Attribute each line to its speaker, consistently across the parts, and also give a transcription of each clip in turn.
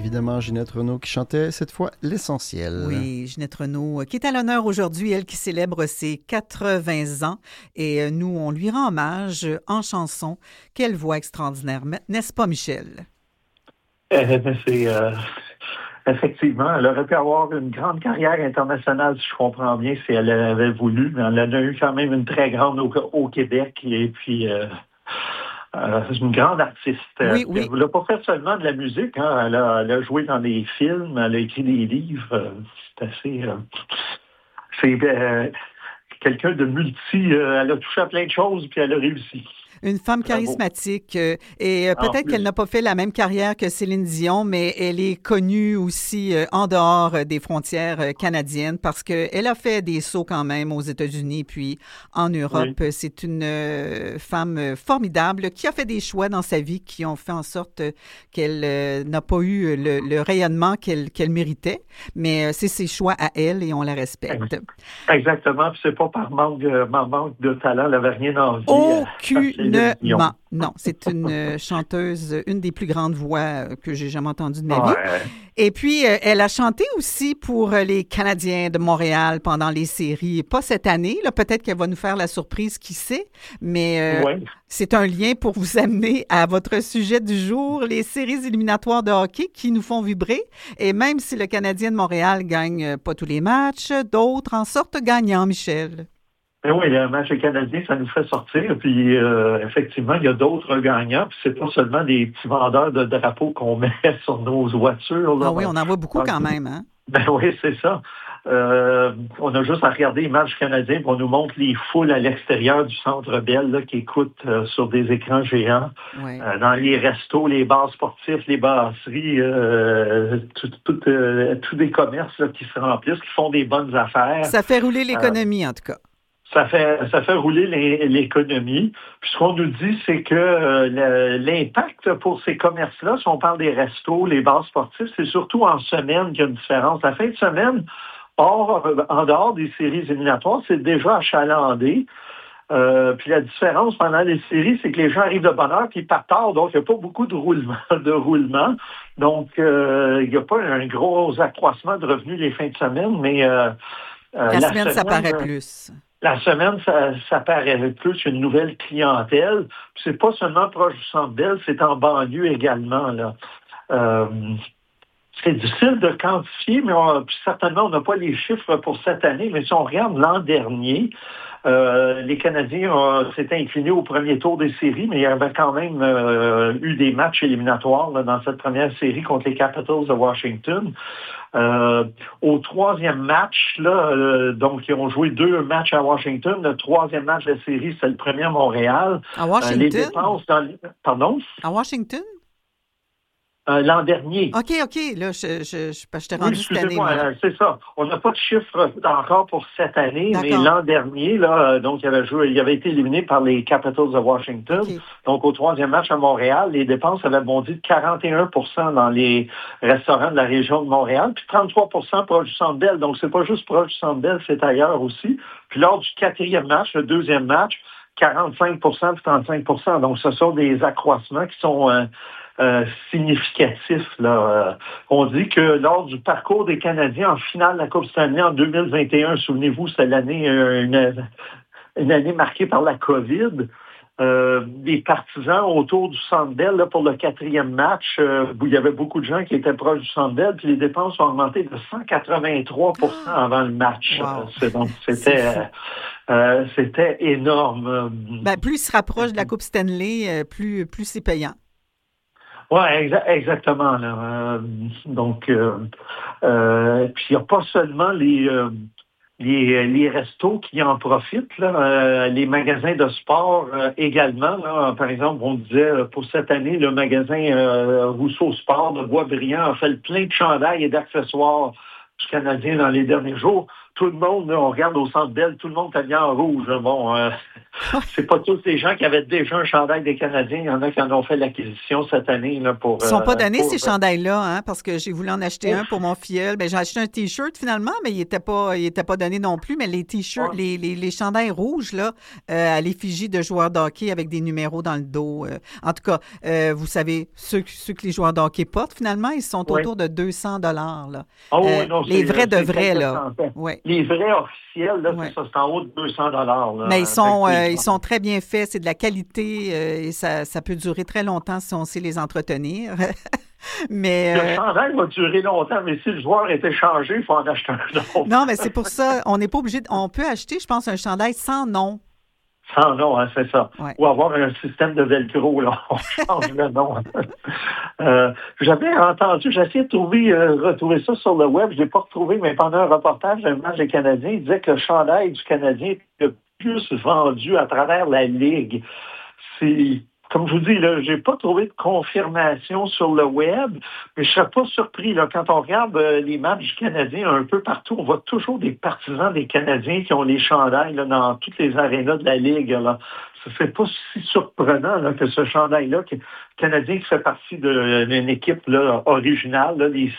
Speaker 1: évidemment Ginette Renault qui chantait cette fois l'essentiel.
Speaker 2: Oui, Ginette Renault qui est à l'honneur aujourd'hui, elle qui célèbre ses 80 ans. Et nous, on lui rend hommage en chanson. Quelle voix extraordinaire, n'est-ce pas, Michel?
Speaker 3: C'est effectivement, elle aurait pu avoir une grande carrière internationale, si je comprends bien, si elle avait voulu, mais elle en a eu quand même une très grande au Québec. Et puis, c'est une grande artiste.
Speaker 2: Oui, oui.
Speaker 3: Elle n'a pas fait seulement de la musique, hein. Elle a joué dans des films, elle a écrit des livres. C'est assez... c'est quelqu'un de elle a touché à plein de choses, puis elle a réussi.
Speaker 2: Une femme charismatique et peut-être qu'elle n'a pas fait la même carrière que Céline Dion, mais elle est connue aussi en dehors des frontières canadiennes parce qu'elle a fait des sauts quand même aux États-Unis puis en Europe. Oui. C'est une femme formidable qui a fait des choix dans sa vie qui ont fait en sorte qu'elle n'a pas eu le rayonnement qu'elle méritait, mais c'est ses choix à elle et on la respecte.
Speaker 3: Exactement, puis c'est pas par manque de talent, elle n'avait rien envie.
Speaker 2: Aucunement. Non, c'est une chanteuse, une des plus grandes voix que j'ai jamais entendues de ma vie. Et puis, elle a chanté aussi pour les Canadiens de Montréal pendant les séries. Pas cette année, là, peut-être qu'elle va nous faire la surprise, qui sait, mais c'est un lien pour vous amener à votre sujet du jour, les séries éliminatoires de hockey qui nous font vibrer. Et même si le Canadien de Montréal gagne pas tous les matchs, d'autres en sortent gagnants, Michel.
Speaker 3: Oui, le match canadien, ça nous fait sortir. Puis, effectivement, il y a d'autres gagnants. Puis, c'est pas seulement des petits vendeurs de drapeaux qu'on met sur nos voitures. Là.
Speaker 2: Ah oui, on en voit beaucoup quand même, hein?
Speaker 3: Ben oui, c'est ça. On a juste à regarder les matchs canadiens. On nous montre les foules à l'extérieur du Centre Bell là, qui écoutent sur des écrans géants. Oui. Dans les restos, les bars sportifs, les brasseries, tous des commerces là, qui se remplissent, qui font des bonnes affaires.
Speaker 2: Ça fait rouler l'économie, en tout cas.
Speaker 3: Ça fait rouler l'économie. Puis ce qu'on nous dit, c'est que l'impact pour ces commerces-là, si on parle des restos, les bars sportifs, c'est surtout en semaine qu'il y a une différence. La fin de semaine, en dehors des séries éliminatoires, c'est déjà achalandé. Puis la différence pendant les séries, c'est que les gens arrivent de bonne heure puis ils partent tard, donc il n'y a pas beaucoup de roulement. Donc, il n'y a pas un gros accroissement de revenus les fins de semaine, mais...
Speaker 2: la semaine, ça paraît plus.
Speaker 3: La semaine, ça paraît plus une nouvelle clientèle. Puis c'est pas seulement proche du Centre Bell, c'est en banlieue également. Là. C'est difficile de quantifier, mais certainement, on n'a pas les chiffres pour cette année. Mais si on regarde l'an dernier, les Canadiens s'étaient inclinés au premier tour des séries, mais il y avait quand même eu des matchs éliminatoires là, dans cette première série contre les Capitals de Washington. Au troisième match, là, donc ils ont joué 2 matchs à Washington. Le troisième match de la série, c'est le premier à Montréal.
Speaker 2: À Washington?
Speaker 3: Les dépenses Pardon?
Speaker 2: À Washington?
Speaker 3: L'an dernier.
Speaker 2: OK. Là, je t'ai rendu cette année.
Speaker 3: C'est ça. On n'a pas de chiffre encore pour cette année, mais l'an dernier, là, donc il avait été éliminé par les Capitals de Washington. Okay. Donc, au troisième match à Montréal, les dépenses avaient bondi de 41% dans les restaurants de la région de Montréal, puis 33% proche du Centre Bell. Donc, c'est pas juste proche du Centre Bell, c'est ailleurs aussi. Puis lors du quatrième match, le deuxième match, 45% puis 35%. Donc, ce sont des accroissements qui sont... significatif. Là. On dit que lors du parcours des Canadiens en finale de la Coupe Stanley en 2021, souvenez-vous, c'était l'année une année marquée par la COVID. Des partisans autour du Centre Bell là, pour le quatrième match, où il y avait beaucoup de gens qui étaient proches du Centre Bell, puis les dépenses ont augmenté de 183% avant le match.
Speaker 2: Wow.
Speaker 3: Donc, c'était énorme.
Speaker 2: Ben, plus il se rapproche de la Coupe Stanley, plus c'est payant.
Speaker 3: Oui, exactement. Là. Donc, puis il n'y a pas seulement les restos qui en profitent, là, les magasins de sport également. Là. Par exemple, on disait pour cette année, le magasin Rousseau Sport de Boisbriand a fait plein de chandails et d'accessoires du Canadien dans les derniers jours. Tout le monde, là, on regarde au Centre Bell, tout le monde est habillé en rouge. Bon, c'est pas tous les gens qui avaient déjà un chandail des Canadiens. Il y en a qui en ont fait l'acquisition cette année. Là, pour,
Speaker 2: ils ne sont pas donnés, ces chandails-là, hein, parce que j'ai voulu en acheter un pour mon filleul. J'ai acheté un T-shirt finalement, mais il n'était pas donné non plus. Mais les T-shirts, les chandails rouges, là, à l'effigie de joueurs de hockey avec des numéros dans le dos. En tout cas, vous savez, ceux que les joueurs de hockey portent, finalement, ils sont autour de 200 $. Les vrais de vrais, là. Ouais.
Speaker 3: Les vrais officiels, là, c'est en haut de 200 $. Là,
Speaker 2: mais ils sont très bien faits, c'est de la qualité et ça peut durer très longtemps si on sait les entretenir. Mais,
Speaker 3: le chandail va durer longtemps, mais si le joueur est échangé, il faut en acheter un autre.
Speaker 2: Non, mais c'est pour ça, on n'est pas obligé, on peut acheter, je pense, un chandail sans nom.
Speaker 3: Sans nom, hein, c'est ça. Ouais. Ou avoir un système de velcro, là. On change le nom. J'avais entendu, j'ai essayé de retrouver ça sur le web, je ne l'ai pas retrouvé, mais pendant un reportage d'un match des Canadiens, il disait que le chandail du Canadien est le plus vendu à travers la Ligue. C'est... Comme je vous dis, je n'ai pas trouvé de confirmation sur le web, mais je ne serais pas surpris. Là, quand on regarde les matchs canadiens un peu partout, on voit toujours des partisans des Canadiens qui ont les chandails là, dans toutes les arénas de la Ligue. Là. C'est pas si surprenant là, que ce chandail-là, Canadien qui fait partie d'une équipe là, originale, là, des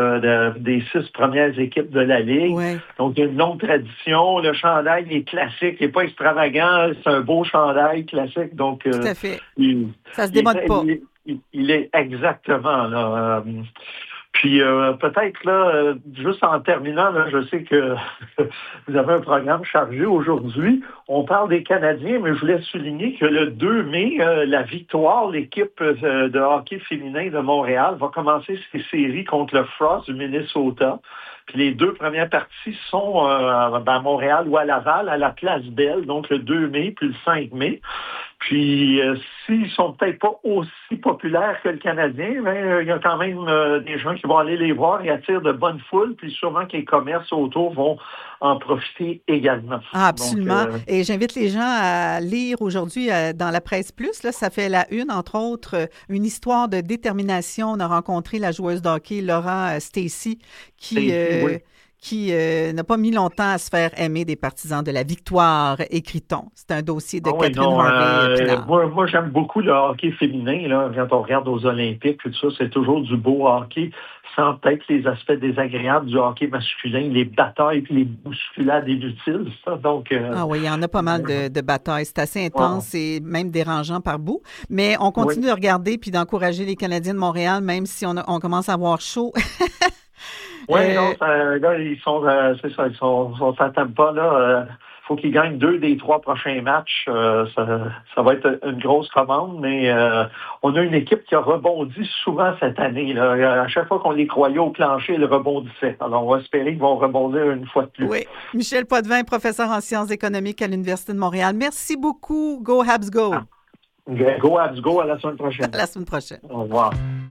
Speaker 3: 6 premières équipes de la Ligue.
Speaker 2: Ouais.
Speaker 3: Donc, il y a une longue tradition. Le chandail est classique, il n'est pas extravagant. C'est un beau chandail classique. Donc,
Speaker 2: tout à fait. Ça se démode pas.
Speaker 3: Il est exactement là. Puis peut-être là, juste en terminant, là, je sais que vous avez un programme chargé aujourd'hui. On parle des Canadiens, mais je voulais souligner que le 2 mai, la Victoire, l'équipe de hockey féminin de Montréal, va commencer ses séries contre le Frost du Minnesota. Puis les 2 premières parties sont à Montréal ou à Laval, à la Place Belle, donc le 2 mai puis le 5 mai. Puis, s'ils sont peut-être pas aussi populaires que le Canadien, ben, il y a quand même des gens qui vont aller les voir et attirent de bonnes foules, puis sûrement que les commerces autour vont en profiter également.
Speaker 2: Ah, absolument. Donc, et j'invite les gens à lire aujourd'hui dans la Presse Plus, là, ça fait la une, entre autres, une histoire de détermination. On a rencontré la joueuse de hockey Laura Stacey qui n'a pas mis longtemps à se faire aimer des partisans de la victoire, écrit-on. C'est un dossier de Catherine Harvey.
Speaker 3: Moi, j'aime beaucoup le hockey féminin. Là, quand on regarde aux Olympiques, tout ça, c'est toujours du beau hockey, sans peut-être les aspects désagréables du hockey masculin, les batailles et les bousculades inutiles. Ça. Donc,
Speaker 2: ah oui, il y en a pas mal de batailles. C'est assez intense et même dérangeant par bout. Mais on continue de regarder puis d'encourager les Canadiens de Montréal, même si on commence à avoir chaud.
Speaker 3: Oui, là, ils sont, c'est ça, ils sont à Tampa, là. Faut qu'ils gagnent 2 des 3 prochains matchs. Ça va être une grosse commande, mais on a une équipe qui a rebondi souvent cette année. Là. À chaque fois qu'on les croyait au plancher, ils rebondissaient. Alors, on va espérer qu'ils vont rebondir une fois de plus.
Speaker 2: Oui. Michel Potvin, professeur en sciences économiques à l'Université de Montréal. Merci beaucoup. Go Habs Go!
Speaker 3: Go Habs Go, à la semaine prochaine.
Speaker 2: À la semaine prochaine.
Speaker 3: Au revoir.